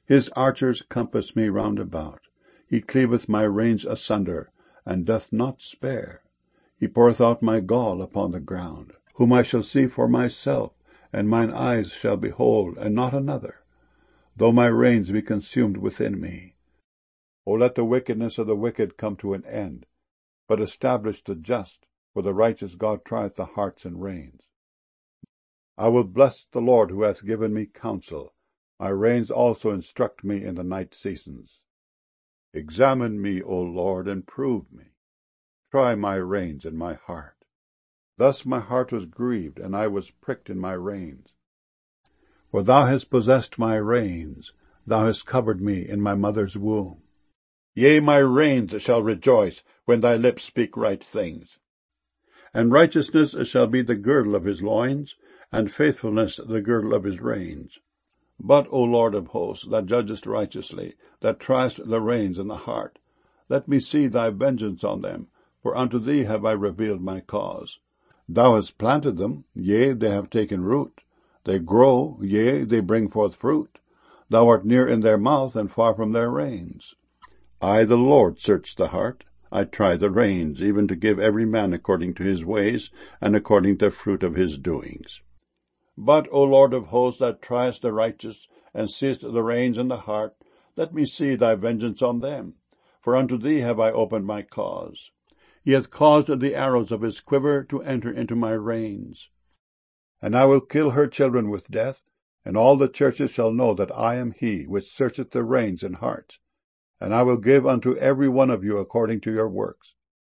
His archers compass me round about. He cleaveth my reins asunder, and doth not spare. He poureth out my gall upon the ground, whom I shall see for myself, and mine eyes shall behold, and not another, though my reins be consumed within me. O let the wickedness of the wicked come to an end, but establish the just, for the righteous God trieth the hearts and reins. I will bless the Lord who hath given me counsel. My reins also instruct me in the night seasons. Examine me, O Lord, and prove me. Try my reins and my heart. Thus my heart was grieved, and I was pricked in my reins. For thou hast possessed my reins, thou hast covered me in my mother's womb. Yea, my reins shall rejoice when thy lips speak right things. And righteousness shall be the girdle of his loins, and faithfulness the girdle of his reins. But, O Lord of hosts, that judgest righteously, that triest the reins and the heart, let me see thy vengeance on them, for unto thee have I revealed my cause. Thou hast planted them, yea, they have taken root. They grow, yea, they bring forth fruit. Thou art near in their mouth, and far from their reins. I, the Lord, search the heart. I try the reins, even to give every man according to his ways, and according to the fruit of his doings. But, O Lord of hosts, that triest the righteous, and seest the reins and the heart, let me see thy vengeance on them. For unto thee have I opened my cause. He hath caused the arrows of his quiver to enter into my reins. And I will kill her children with death, and all the churches shall know that I am he which searcheth the reins and hearts. And I will give unto every one of you according to your works.